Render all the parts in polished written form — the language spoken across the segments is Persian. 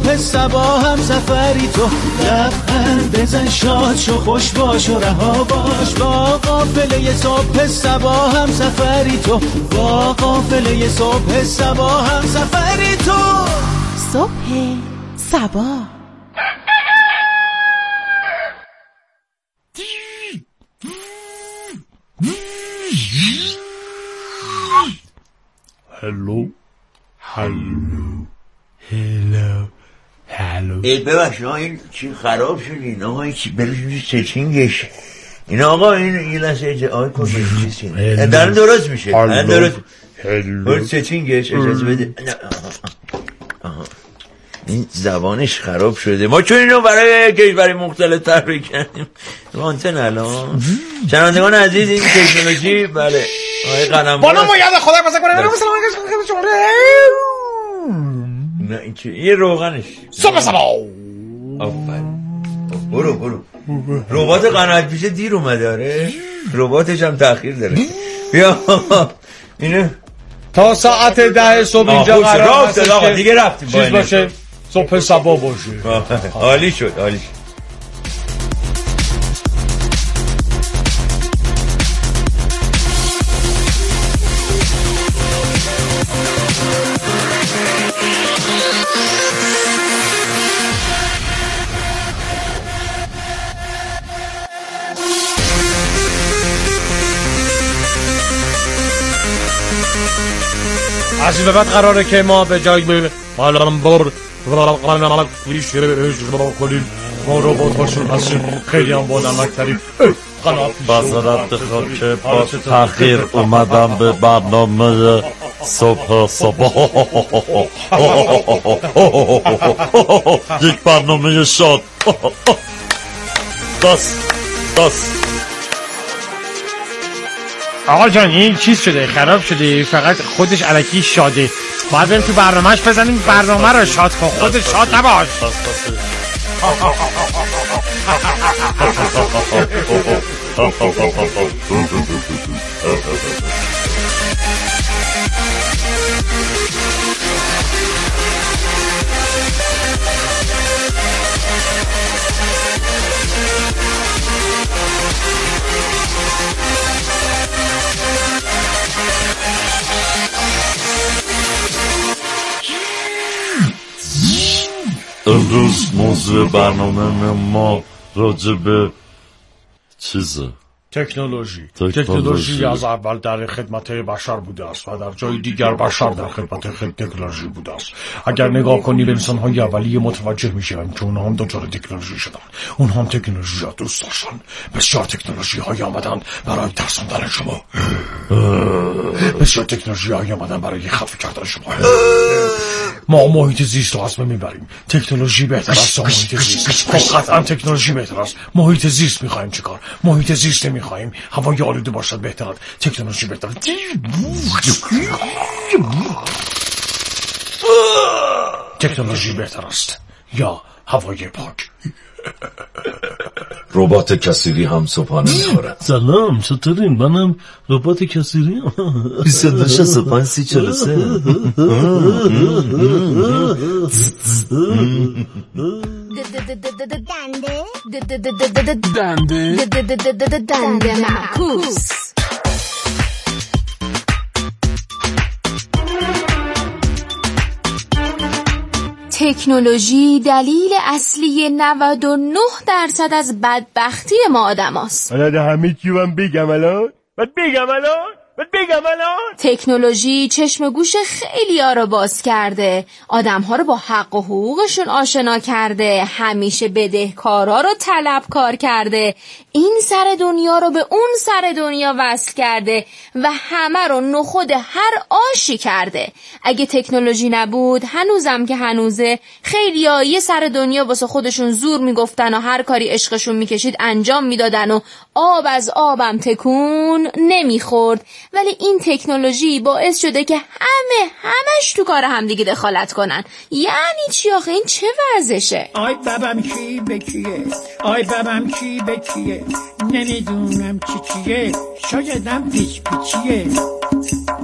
صبح صبا هم سفری تو، لبخند بزن شاد شو خوش باش و رها باش، با قافله صبح صبا هم سفری تو، با قافله صبح صبا هم سفری تو. صبح صبا. هلو ببخشید این چی خراب شد؟ این آقا این چی برشون سچینگش این آقا این یه لحظه آقای کنگیش دارم درست میشه درست برد سچینگش اجازه بده. این زبانش خراب شده. ما چون اینو برای کشور مختلف تحریک کردیم وانتن الان شنوندگان عزیز این تکنولوژی بله آقای قلمبر بالا ما یاد خدا بازه کنه نه این چه یه روغنش صبح صبا. برو ربات قناعت پیشه دیر اومده. آره رباتش هم تأخیر داره. بیا اینه تا ساعت 10 صبح اینجا قرار هست که دیگه رفتیم چیز باشه صبح صبا باشه. عالی شد. از این به بعد قراره که ما به جای ما ربات هاشون هستیم. خیلی هم با نمکترین بذارت بخوام که با تأخیر اومدم به برنامه صبح صبح. یک برنامه شاد. دست آقا جان این چیز شده خراب شده، فقط خودش الکی شاده. باید بریم تو برنامهش بزنیم برنامه رو شاد کن، خودش شاد نباش. امروز موضوع برنامه ما راجع به چیزه تکنولوژی از اول در خدمت بشر بوده است و در جای دیگر بشر در خدمت تکنولوژی بوده است. اگر نگاه کنی به انسان‌های اولیه متوجه میشیم که اونها هم دچار تکنولوژی شدن، اونها هم تکنولوژی را دوست داشتن. بسیار تکنولوژی‌های آمدن برای ترساندن شما، بسیار تکنولوژی‌های آمدن برای خفه کردن شما. ما محیط زیست رو از بین میبریم. تکنولوژی بهتر است محیط زیست؟ خب قطعا تکنولوژی بهتر است. محیط زیست میخوایم چیکار؟ محیط زیست نمیخوایم هوای آلوده باشد بهتر است. تکنولوژی بهتر است. تکنولوژی بهتر است یا هوای پاک؟ ربات کثیری هم صبحانه میخورد. سلام چطورین؟ منم ربات کثیری 22 دنده معکوس. تکنولوژی دلیل اصلی 99% از بدبختی ما آدم هست. حالا همه چی من بگم الان؟ تکنولوژی چشم گوش خیلی ها رو باز کرده، آدم ها رو با حق و حقوقشون آشنا کرده، همیشه بدهکارا رو طلبکار کرده، این سر دنیا رو به اون سر دنیا وصل کرده و همه رو نخود هر آشی کرده. اگه تکنولوژی نبود هنوزم که هنوزه خیلی ها یه سر دنیا واسه خودشون زور میگفتن و هر کاری عشقشون میکشید انجام میدادن و آب از آبم تکون نمیخورد. ولی این تکنولوژی باعث شده که همش تو کار همدیگه دخالت کنن. یعنی چی آخه؟ این چه وضعشه؟ آی بابم کی به کیه، آی بابم کی به کیه، نمیدونم چیه، شایدم پیچ پیچیه.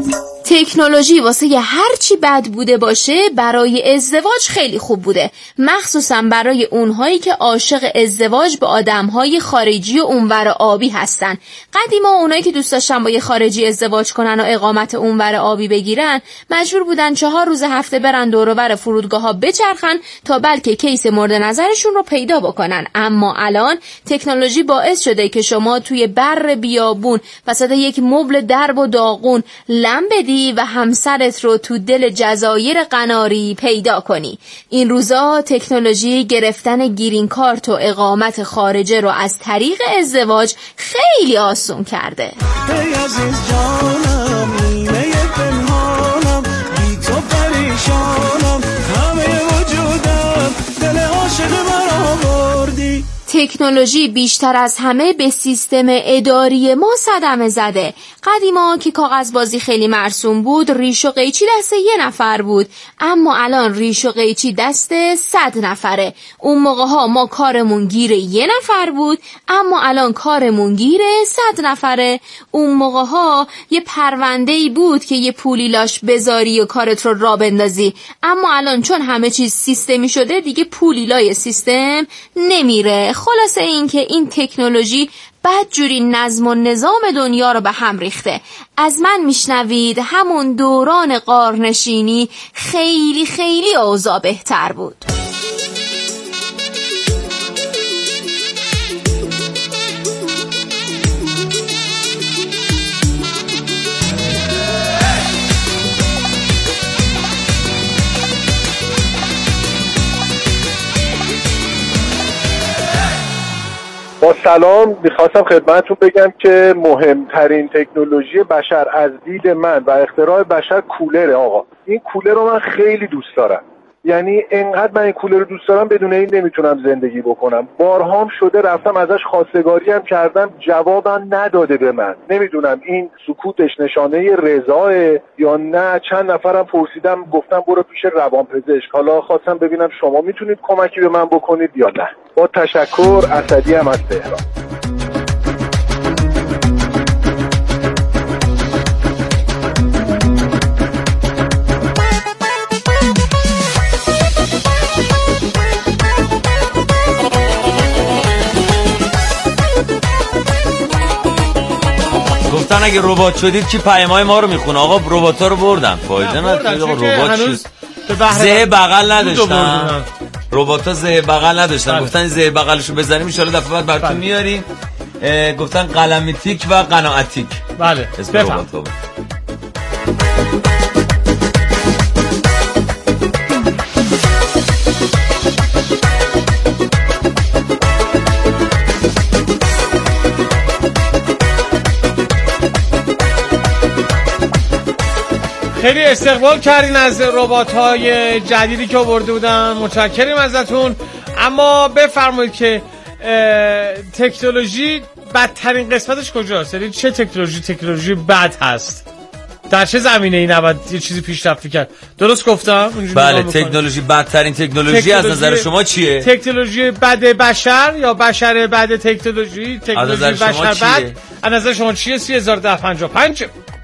تکنولوژی واسه یه هرچی بد بوده باشه برای ازدواج خیلی خوب بوده، مخصوصا برای اونهایی که عاشق ازدواج به آدمهای خارجی و اونور آبی هستن. قدیما اونایی که دوست داشتن با یه خارجی ازدواج کنن و اقامت اونور آبی بگیرن مجبور بودن 4 روز هفته برن دور و بر فرودگاه‌ها بچرخن تا بلکه کیس مورد نظرشون رو پیدا بکنن. اما الان تکنولوژی باعث شده که شما توی بر بیابون وسط یک مبل درب و داغون لم بدی و همسرت رو تو دل جزایر قناری پیدا کنی. این روزا تکنولوژی گرفتن گرین کارت و اقامت خارجه رو از طریق ازدواج خیلی آسون کرده. ای عزیز جانم نیمه پنهانم بی تو پریشانم همه وجودم دل عاشق من آوردی. تکنولوژی بیشتر از همه به سیستم اداری ما صدمه زده. قدیما که کاغذبازی خیلی مرسوم بود ریش و قیچی دست 1 نفر بود، اما الان ریش و قیچی دست 100 نفره. اون موقع ها ما کارمون گیر 1 نفر بود، اما الان کارمون گیر 100 نفره. اون موقع ها یه پرونده‌ای بود که یه پولی لاش بذاری و کارت رو راه بندازی، اما الان چون همه چیز سیستمی شده دیگه پولی لای سیستم نمیره. خلاصه این که این تکنولوژی بدجوری نظم و نظام دنیا رو به هم ریخته. از من میشنوید همون دوران غارنشینی خیلی خیلی اوضاع بهتر بود. با سلام، میخواستم خدمتتون بگم که مهمترین تکنولوژی بشر از دید من و اختراع بشر کولره. آقا این کولر رو من خیلی دوست دارم، یعنی انقدر من این کولر رو دوست دارم بدون این نمیتونم زندگی بکنم. بارهام شده رفتم ازش خواستگاری هم کردم جوابم نداده به من. نمیدونم این سکوتش نشانه رضاه یا نه. چند نفرم پرسیدم گفتم برو پیش روانپزشک. حالا خواستم ببینم شما میتونید کمکی به من بکنید یا نه. با تشکر. اسدی هم از تهران. گفتن اگه ربات شدید کی پیام‌های ما رو میخونه؟ آقا ربات‌ها رو بردن، فایده نداره. آقا ربات شد زه بغل نداشتن، ربات‌ها زه بغل نداشتن. گفتن زه بغلشو بزنیم ان شاء الله دفعه بعد براتون میاریم. گفتن قلمتیک و قناعتیک. بله اسم ربات‌ها. خیلی استقبال کردین از ربات‌های جدیدی که آورده بودن، متشکریم ازتون. اما بفرمایید که تکنولوژی بدترین قسمتش کجاست؟ یعنی چه تکنولوژی بد هست؟ در چه زمینه‌ای نباید یه چیزی پیشرفت کرد؟ درست گفتم؟ بله، تکنولوژی بدترین تکنولوژی از نظر شما چیه؟ تکنولوژی بد بشر یا بشر بد تکنولوژی بشر بد از نظر شما چیه؟ 3055.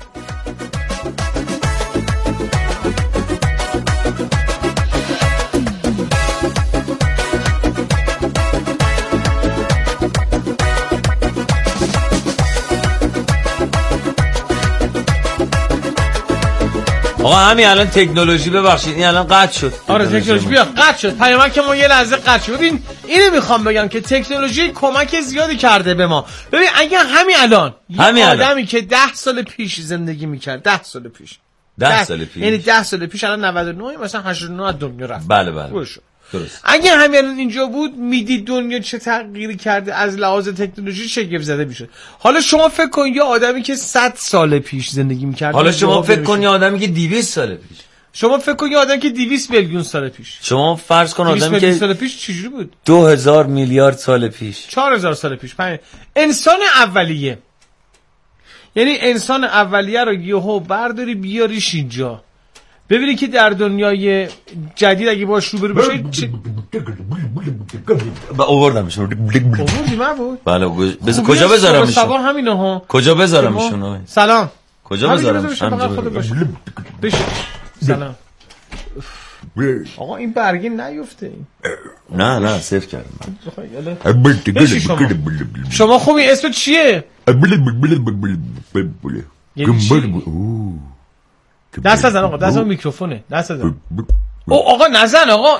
آقا همین الان تکنولوژی ببخشید این الان قطع شد. آره تکنولوژی بیا قطع شد. پیامک که ما یه لحظه قطع شد. اینو میخوام بگم که تکنولوژی کمک زیادی کرده به ما. ببین اگه همین الان آدمی که 10 سال پیش زندگی میکرد 10 سال پیش یعنی 10 سال پیش الان 99 مثلا 89 از دنیا رفت. بله درست. اگه همین الان اینجا بود میدید دنیا چه تغییری کرده از لحاظ تکنولوژی شگفت زده میشد. حالا شما فکر کن یه آدمی که 100 سال پیش زندگی میکرد، حالا شما فکر کن یه آدمی که 200 سال پیش، شما فکر کن یه آدمی که 200 میلیون سال پیش، شما فرض کن آدمی که سال پیش چجوری بود؟ 2000 میلیارد سال پیش، 4000 سال پیش. انسان اولیه، یعنی انسان اولیه رو یهو برداری بیاریش اینجا ببینی که در دنیای جدید اگه باش روبرو بشه آوردمش. آوردی من بود؟ بله. کجا بذارمشون؟ سوار همینه ها. کجا بذارمشون؟ سلام. کجا بذارم؟ بشه. سلام. آقا این برگی نیفته این. نه صرف کردم. شما خوبی اسم چیه؟ دست نزن آقا، دست میکروفونه، دست نزن. آقا نزن آقا،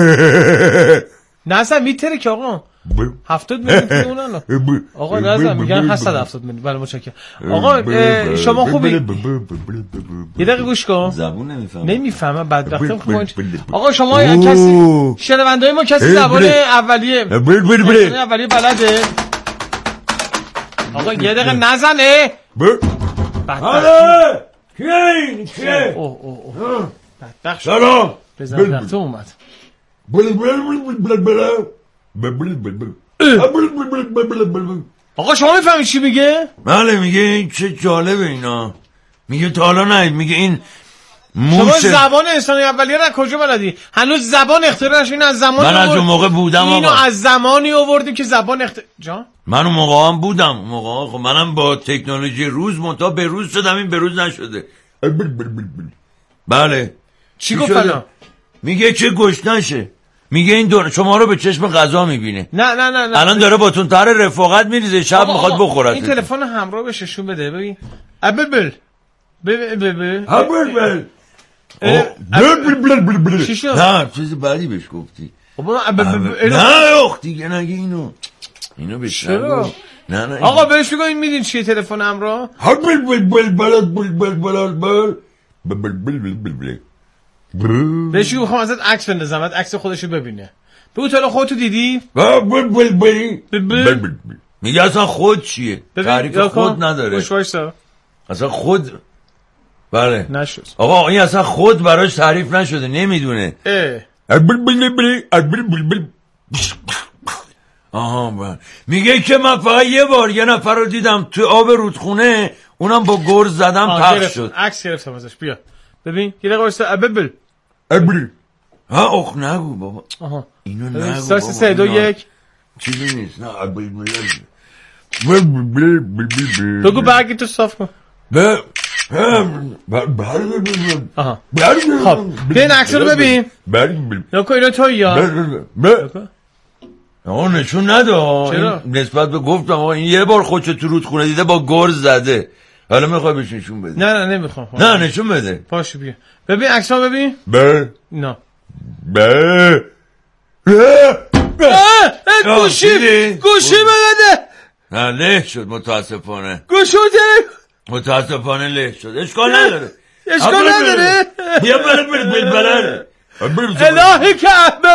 نزن میتره که آقا 70 میلیون اونالا. آقا نزن، میگن 770 میلیون. بله متشکرم. آقا شما خوبی؟ یه دقیقه گوش کن. زبون نمیفهمم بدبختم. آقا شما کسی شنونده‌های ما کسی زبان اولیه بلده؟ آقا یه دقیقه نزنه. آره کیه؟ بدبخت سلام. بزن تو اومد. آقا شما میفهمی چی میگه؟ بله میگه این چه جالبه اینا. میگه تا حالا نه، میگه این شما زبان انسانی اولیه را کجا بلدی؟ هنوز زبان اختراع نشد. اینو از زمانی من از اون موقع بودم. اینو از زمانی آوردیم که زبان جان من اون موقع هم بودم. اون موقع خب منم با تکنولوژی روز منتها به روز شدم، این به روز نشده. بله چی گفت الان؟ میگه چه گشنشه. میگه این شما رو به چشم غذا میبینه. نه الان داره باتون تر رفاقت میریزه، شب میخواد بخوره. این تلفن همراه بهشون بده ببین. ابل چی شد؟ نه چیز بعدی بهش گفتی. نه اخ دیگه نگه اینو بهش نگو. نه آقا بهش بگو این میدین چیه تلفن همراه؟ بهش بگو میخوام ازت عکس بندازم، عکس خودشو ببینه. بگو تو خودتو دیدی؟ میگه اصلا خود چیه؟ تعریف خود نداره اصلا خود. بله نشد آقا این اصلا خود براش تعریف نشده، نمیدونه. آها میگه که من فقط یه بار یه نفر رو دیدم تو آب رودخونه، اونم با گرز زدم پخش شد. عکس گرفتم ازش. بیا ببین یه دقیقه واسه ابل. ها اخ نگو بابا. آها اینو نگو. 3 2 1 چیزی نیست. نه بگو برگی تو صاف کن. آها خب بین عکس رو ببین. نکو اینو تو یا آقا نشون نده. نسبت به گفتم آقا این یه بار خودشو تو رودخونه دیده با گرز زده. حالا میخوای بهش نشون بده؟ نه نمیخوام. نه نشون بده. پاشو بیا ببین عکسا ببین. نه گوشی بده. نه له شد متاسفانه. گوشو متاسفانه له شد. اشکال نداره. بیا بله الهی که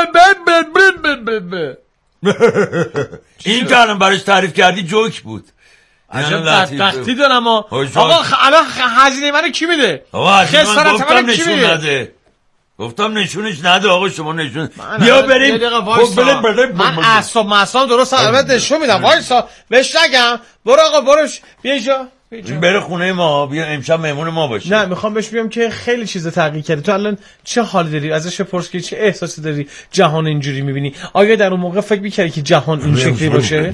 این که الان براش تعریف کردی جوک بود. عجب بدبختی دارم. آقا الان هزینه منو کی میده؟ آقا هزینه من گفتم نشون نده. گفتم نشونش نده. آقا شما نشون بیا بریم. من اعصاب درست البته نشون میدم. وایسا بهش نگم. برو آقا بروش بیا اینجا. بره خونه ما. بیا امشب مهمون ما باشه. نه میخوام بهش بگم که خیلی چیزا تغییر کرده. تو الان چه حالی داری؟ ازش بپرس که چه احساسی داری جهان اینجوری میبینی. آیا در اون موقع فکر می‌کردی که جهان این شکلی باشه؟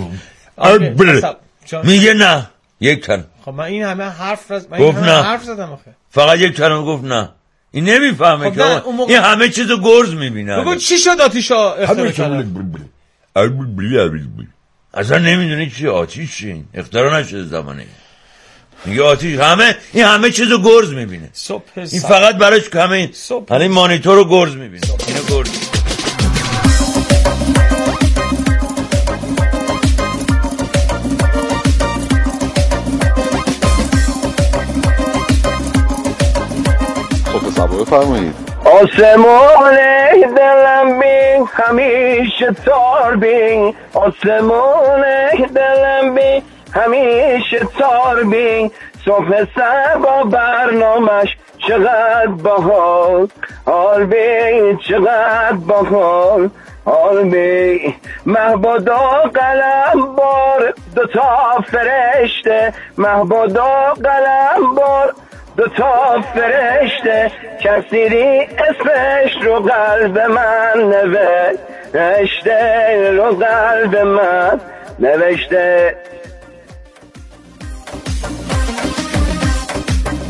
میگه نه. یک کلمه. خب من این همه حرف زدم آخه. فقط یک کلمه گفت نه. این نمیفهمه که این همه چیزو گرز میبینه. بگو چی شد آتیشا اختراع کردن؟ اصلا نمیدونی چی آتیش چیه. اختراع نشده زمانه. میگه آتیش این همه چیزو گرز میبینه. این فقط براش همه این مانیتور رو گرز میبینه. اینو گرز. بفرمایید. آسمان دلم بین همیشه تار بین. آسمان دلم بین همیشه تار بین. صبح سبا برنامش چقدر باحال. حال بین چقدر باحال. حال بین مهبادا قلم بار دوتا فرشته. مهبادا قلم بار دوتا فرشته. کسیری اسمش رو قلب من نوشته. رو قلب من نوشته.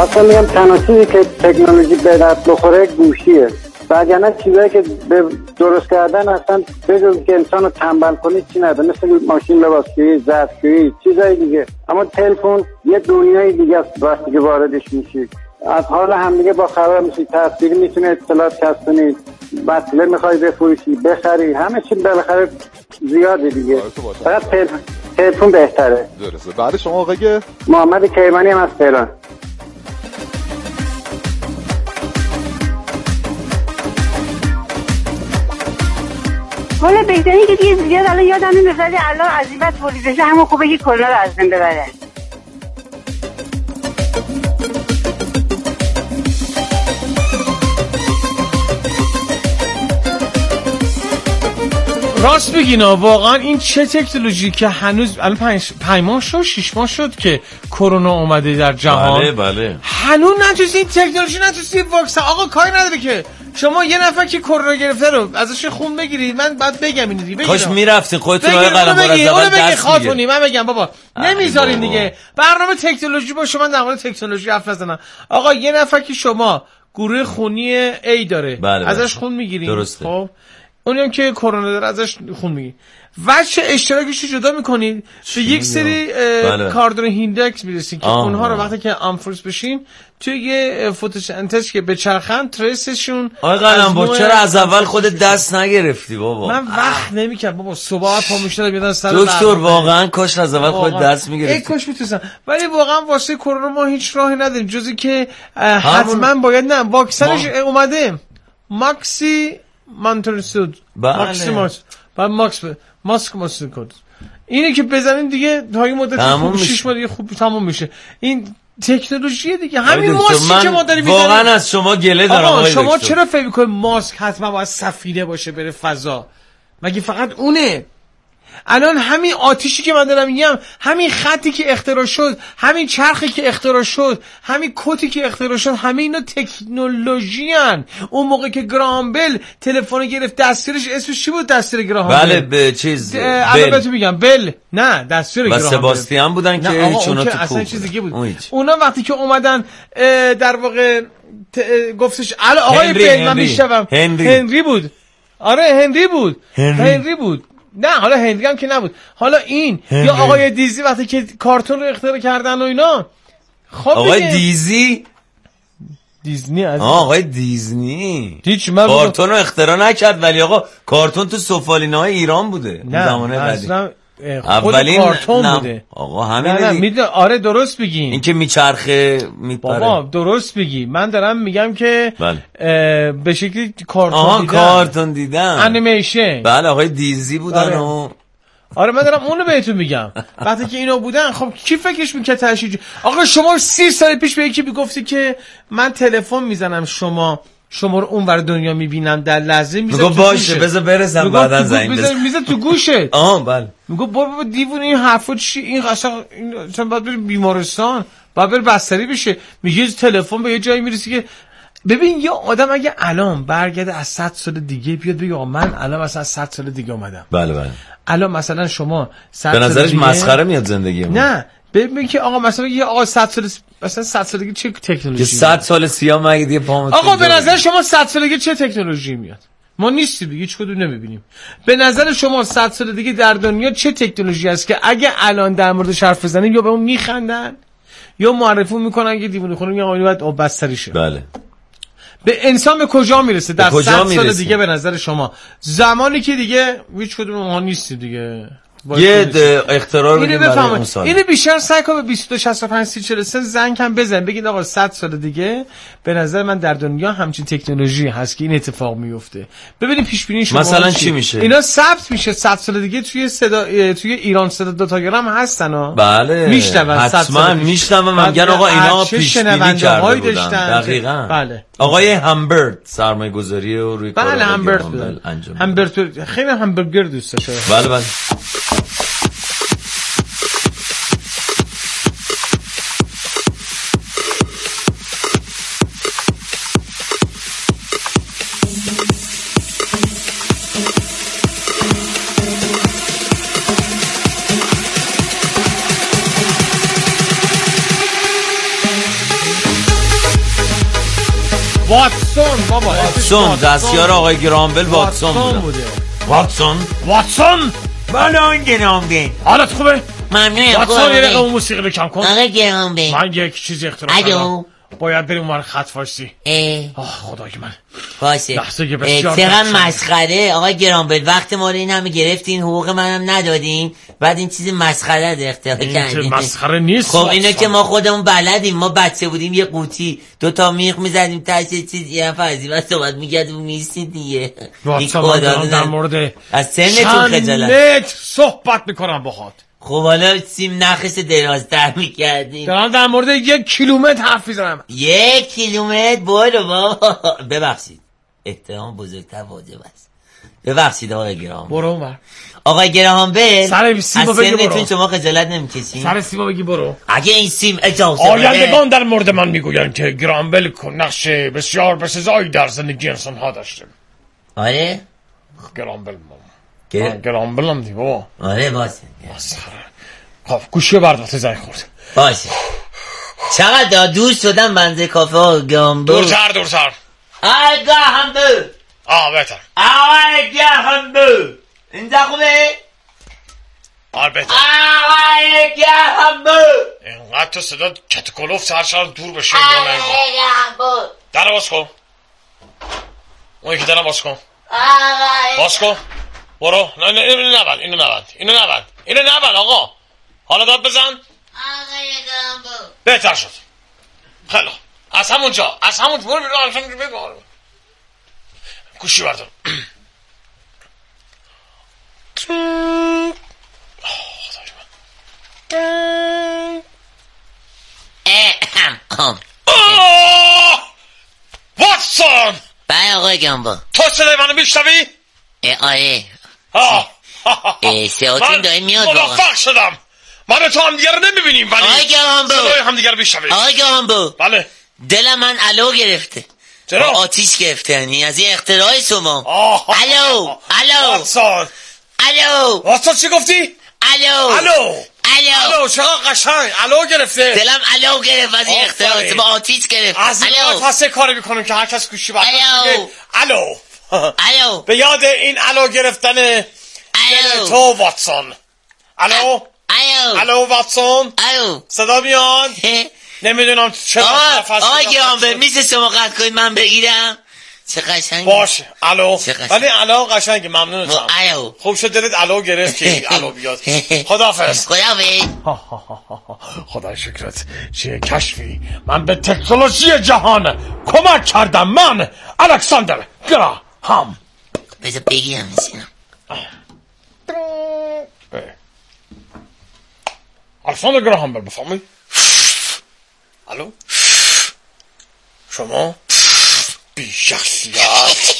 خواستم میگم تنها چیزی که تکنولوژی به درد بخوره گوشیه، وگرنه چیزایی که به درست کردن اصلا بجز که انسان رو تنبل کنی چی نداره، مثل ماشین لباسشویی، ظرفشویی، چیزای دیگه. اما تلفن یه دنیای دیگه است وقتی که واردش میشی، از حال همدیگه با خبر میشی، تصویری میتونی اطلاعات کسب کنی، بطله میخوای بفروشی، بخری، همه چی بالاخره زیاده دیگه. فقط تلفن بهتره. درسته. بعد شما آقای محمد کیمانی هم از تهران. حالا بهترین که دیگه زیاد الان یادم نمیاد، ولی الان عزیمت تولید بشه همون خوبه که کرونا رو از بین ببره. راست بگین واقعا این چه تکنولوژی که هنوز الان 5 ماه شد 6 ماه شد که کرونا اومده در جهان. بله هنوز نتونستی این تکنولوژی نتونستی واکسن. آقا کاری نداره که شما یه نفر که کرونا گرفته رو ازش خون بگیرید. من بعد بگم اینو دیگه. کاش میرفتین خودتون راه قلم‌ها رو از اول دست خاطونی من بگم بابا نمیذارین دیگه. برنامه تکنولوژی با شما در مورد تکنولوژی حرف نزنم. آقا یه نفر که شما گروه خونی A داره ازش خون میگیرین، خب اونیم که کرونا داره ازش خون میگیرین، وجه اشتراکش رو جدا میکنید به یک سری کاردون هیندکس میرسین که اونها رو وقتی که آنفورس بشین توی یه فتوسنتز که به چرخن تریسشون. آقا قلمبر چرا از اول خودت دست نگرفتی بابا؟ من وقت نمیکردم بابا، صبح پا میشدم بیادن سر دکتر واقعا کاش از اول خودت دست میگرفتی. ای کاش میتونستم، ولی واقعا واسه کرونا ما هیچ راهی نداریم جزی که حتما باید نه واکسنش اومده ماکسی مانترسود ماسک کد اینه که بزنین دیگه تا یه مدت خوب 6 ماه دیگه خوب تموم میشه. این تکنولوژی دیگه همین ماسکی که ما داریم واقعا از شما گله دارم آقای شما دکتر. چرا فکر می‌کنید ماسک حتما باید سفینه باشه بره فضا؟ مگه فقط اونه؟ الان همین آتیشی که من دارم میگم، همین خطی که اختراع شد، همین چرخی که اختراع شد، همین کتی که اختراع شد، همه اینا تکنولوژی ان. اون موقع که گراهام بل تلفن گرفت دستورش اسمش چی بود؟ دستور گراهام بل. بله به چیز الان بهتون میگم بل نه دستور گراهام بل. سباستیان بودن که چونا تو اصلا چیز دیگه بود. اونا وقتی که اومدن در واقع گفتش آقای بل من میشم هنری بود. آره هنری بود. نه حالا هنری هم که نبود. حالا این یا آقای دیزی وقتی که کارتون رو اختراع کردن و اینا. خب آقای دیزنی آقای دیزنی کارتون رو اختراع نکرد، ولی آقا کارتون تو سفالینه‌های ایران بوده زمانه بعدی. اولین کارتون بوده آقا همین آره درست بگین. این که میچرخه میپره بابا درست بگی. من دارم میگم که به شکلی کارتون دیدم انیمیشن. بله آقای دیزی بودن آره من دارم اونو بهتون میگم. وقتی که اینا بودن خب کی فکرش میکرد تشییع؟ آقا شما 30 سال پیش به یکی میگفتی که من تلفن میزنم شما رو اونور دنیا میبینم در لحظه میگم باشه بذار برسم بعدن زنگ بزن میذار تو گوشت. بله میگم بابا دیوونه این حرفا چی؟ این قشنگ این باید بری بیمارستان، باید بری بستری بشه. میگه تلفن به یه جایی میرسی که ببین یا آدم اگه الان برگرده از 100 سال دیگه بیاد بگه من الان مثلا 100 سال دیگه اومدم. بله الان مثلا شما 100 به نظرش مسخره میاد زندگی ما. نه ببین که آقا مثلا یه آقا 100 سال مثلا 100 سالگی چه تکنولوژی؟ 100 سال سیاه مگه دیگه پامون. آقا به نظر شما 100 سالگی چه تکنولوژی میاد؟ ما نیستیم دیگه، هیچ کدوم نمیبینیم. به نظر شما 100 سال دیگه در دنیا چه تکنولوژی است که اگه الان در موردش حرف بزنید یا به اون میخندن یا معرفی میکنن که دیوونه خونه میگن آقا باید بستری شه. بله. به انسان به کجا میرسه در 100 سال دیگه به نظر شما؟ زمانی که دیگه هیچ کدوم ما نیستیم دیگه. یه اختراع رو برای اون سال. اینو بیشتر سعی کن به 22 65 30 43 زنگ هم بزن بگید آقا 100 سال دیگه به نظر من در دنیا همچین تکنولوژی هست که این اتفاق میفته. ببینید پیش بینی شما مثلا چی میشه؟ اینا ثبت میشه 100 سال دیگه توی ایران صدا داتاگرام هستن ها. بله میشنون حتما میشنون. میگن آقا اینا پیش بینی کرده بودن. دقیقاً. بله. آقای همبرت سرمایه‌گذاری رو روی کار بله همبرت خیلی همبرگر دوست داشته. بله واتسون بابا. واتسون دستیار آقای گرامبل واتسون بوده. واتسون بله آقای گرامبل. حالت خوبه؟ ممنون. واتسون یه رقم موسیقی بکم کن. آقای گرامبل من یک چیزی اختراع کردم. باید بریم اونور خط فارسی. خدای من باشه. چقدر مسخره آقای گرامبل، وقت ما رو این همه گرفتین، حقوق منم ندادین، بعد این چیز مسخره رو اختراع کردین. مسخره نیست. خب اینو که ما خودمون بلدیم، ما بچه بودیم یه قوطی 2 میخ میزدیم تاش چیز یه فرضی بعد صحبت میکردیم میستید دیگه. در مورد از سنتون خجالت صحبت میکنم باهات. خب حالا سیم نخش درازتر میکردیم. دارم در مورد 1 کیلومتر حرف میزنم. 1 کیلومتر برو بابا. ببخشید احترام بزرگتر واجب است. ببخشید آقای گرام. برو اونور. آقای گرام بل سر سیمو بگی برو. سنتون شما خجالت نمیکشین؟ سر سیمو بگی برو. اگه این سیم اجازه آیندگان در مورد من میگویند که گرام بل نقش بسیار بسزایی در زندگی انسان ها داشته. آره گرام بل گرام بلم دی بابا. آره باشه. خب گوشی برداشت زنگ خورد. باشه. چقدر دوست شدم بنده کافه ها گرام بل. دورتر. آقای گرام بل. بهتر. آقای گرام بل. اینجا خوبه؟ بهتر. آقای گرام بل. اینقدر تو صدا کتکلوف سرشار دور بشه. آقای گرام بل. در باز کن. اون یکی در باز کن. باز کن. برو. نه اینو نبند آقا. حالا داد بزن. آقای گرام بل. بهتر شد. خیلی از همونجا برو بیرون. گوشی بردار. واتسون. بله آقای گرام بل. تو صدای منو میشنوی؟ آره. سیاتون داره میاد. موفق شدم. من تو هم دیگر رو نمیبینیم ولی آقای گرام بل صدای هم دیگر میشنویم. آقای گرام بل. بله. دل من الو گرفته. چرا؟ آتیش گرفته یعنی از این اختراع شما. الو واتسون چی گفتی؟ الو چقدر قشنگ الو گرفته. دلم الو گرفت از این اختراع شما، آتیش گرفت. از این پس کاری میکنیم که هر کس گوشی برداشت الو به یاد این الو گرفتن دل تو واتسون. الو واتسون. صدا میاد؟ نمیدونم چرا نفس. آقای گرام بل میشه شما قطع کنید من بگیرم؟ چه قشنگه. باشه الو. ولی الو قشنگه. ممنونم. خوب شد دلت الو گرفت که الو بیاد. خداحافظ. خدا شکرت. چه کشفی. من به تکنولوژی جهان کمک کردم. من الکساندر گراهام. بذار بگیرم میسینم. الکساندر گراهام بفرمایید. الو شما بی شخصیت.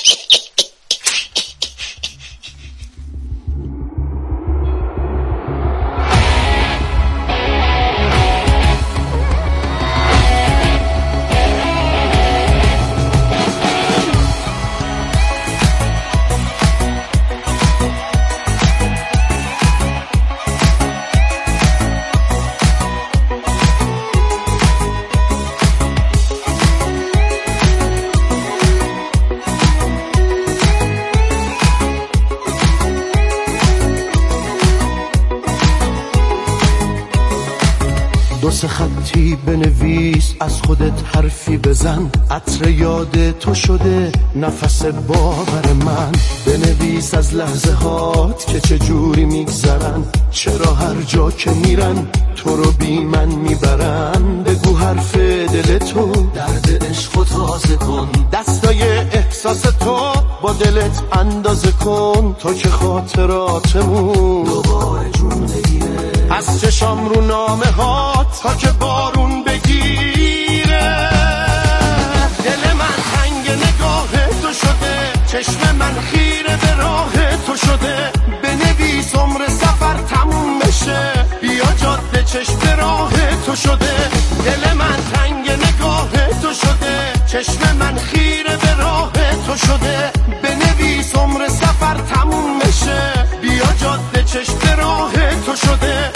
دو سه خطی بنویس، از خودت حرفی بزن، عطر یاد تو شده نفس باور من. بنویس از لحظه هات که چجوری میگذرن، چرا هر جا که میرن تو رو بی من میبرن. بگو حرف دل تو، درد عشق و تازه کن، دستای احساس تو با دلت اندازه کن، تا که خاطراتمون دوباره جون بگیره. از چشام رو نامه ها تا که بارون بگیره. دل من تنگ نگاه تو شده، چشم من خیره به راه تو شده. بنویس عمر سفر تموم بشه، بیا جاده چشم راه تو شده. دل من تنگ نگاه تو شده، چشم من خیره به راه تو شده. بنویس عمر سفر تموم بشه، بیا جاده چشم راه تو شده.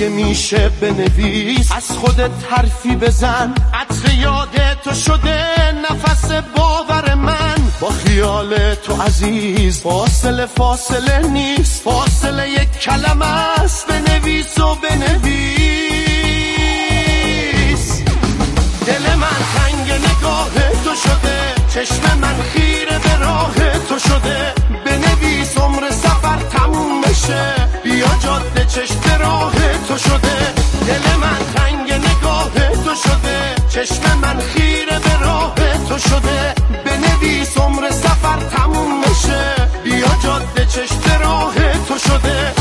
اگه میشه بنویس، از خودت حرفی بزن، عطر یاد تو شده نفس باور من، با خیال تو عزیز فاصله نیست، فاصله یک کلمه است، بنویس و بنویس. دل من تنگ نگاه تو شده، چشم من خیره به راه تو شده، بنویس عمر سفر تموم بشه، بیا جاده چشم راه تو شده. دل من تنگ نگاه تو شده، چشم من خیره به راه تو شده، بنویس عمر سفر تموم بشه، بیا جاده چشم راه تو شده.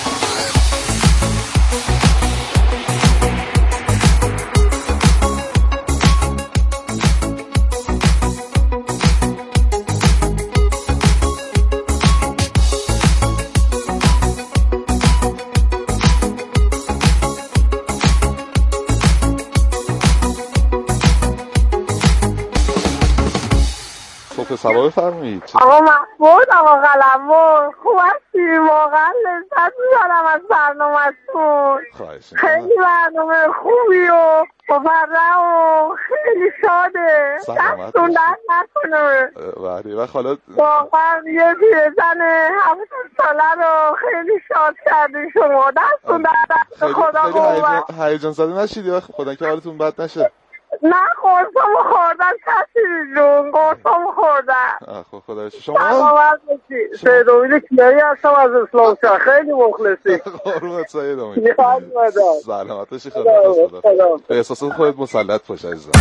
سبا بفرمایید. آقا محمود، آقا قلمرو، خوب هستی؟ واقعا لذت میبرم از برنامه‌تون. خیلی برنامه خوبی و مفرح و خیلی شاده. دستون درد نکنه. بله و حالا واقعا یه پیرزن 70 ساله رو خیلی شاد کردی شما. دستون درد نکنه. خدا قوت. هیجان زده نشید خدا که حالتون بد نشه. نه قرصامو خوردن کسی جون، قرصامو خوردن. خب خدا شما سلامت باشی. سید امید کیایی هستم از اسلام شهر. خیلی مخلصی. قربونت سید امید. سلامت باشی. خدا به احساس خودت مسلط باش عزیزم.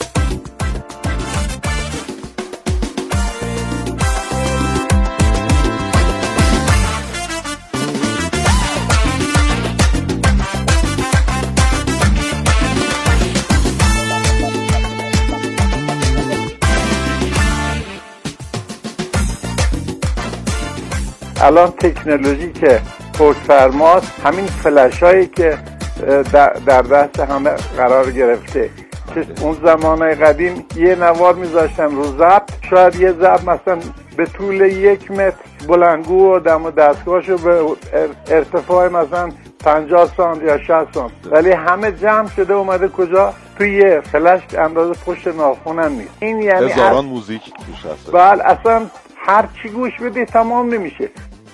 الان تکنولوژی که پشت‌فرماست، همین فلش هایی که در دست همه قرار گرفته، که اون زمانه قدیم یه نوار میذاشتن رو ضبط، شاید یه ضبط مثلا به طول 1 متر بلندگو و دم و دستگاهشو به ارتفاع مثلا 50 سانت یا 60 سانت، ولی همه جمع شده اومده کجا؟ توی یه فلش اندازه پشت ناخنم نیست. این یعنی هزاران موزیک توش هست. بله، اصلا هر چی گوش بدی تمام نمیشه.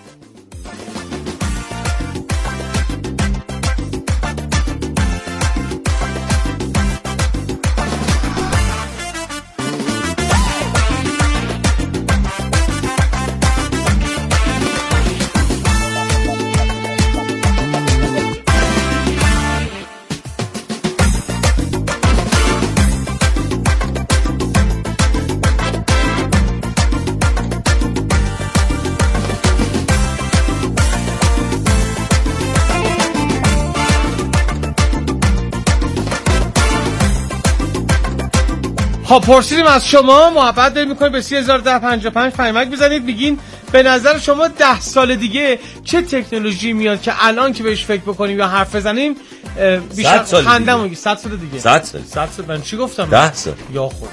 خب پرسیدیم از شما، محبت دارید میکنید به 301055 پیامک بزنید، بگین به نظر شما 10 سال دیگه چه تکنولوژی میاد که الان که بهش فکر بکنیم یا حرف بزنیم بیشتر خندم میگه. 100 سال دیگه. 100 سال. 100 سال. من چی گفتم؟ 10 سال. یا خدا.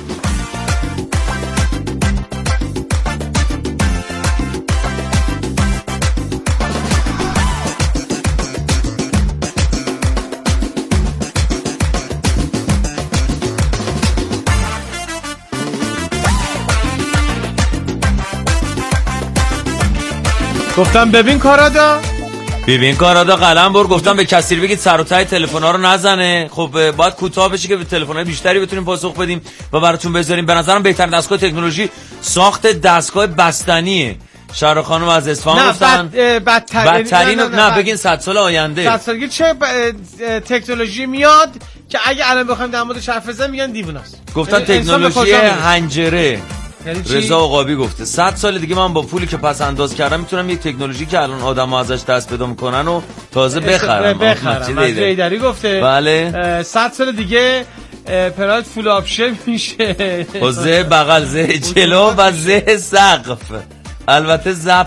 گفتم ببین کارادا قلمرو، گفتم به کسی بگید سر و ته تلفن‌ها رو نزنه. خب باید کوتاه بشه که به تلفن‌های بیشتری بتونیم پاسخ بدیم و براتون بذاریم. به نظرم بهترین دستگاه تکنولوژی ساخت دستگاه بستنیه. شهر خانم از اصفهان گفتن بدترین. نه بگین 100 سال آینده. 100 سال چه تکنولوژی میاد که اگه الان بخوایم در موردش حرف بزنیم میگن دیووناست. گفتن تکنولوژی حنجره. رضا عقابی گفته 100 سال دیگه من با پولی که پس انداز کردم میتونم یک تکنولوژی که الان آدم‌ها ازش دست پیدا میکنن و تازه بخرم. جیدری گفته بله 100 سال دیگه پرایت فول آپشن میشه. زه بغل، زه جلو و زه سقف. البته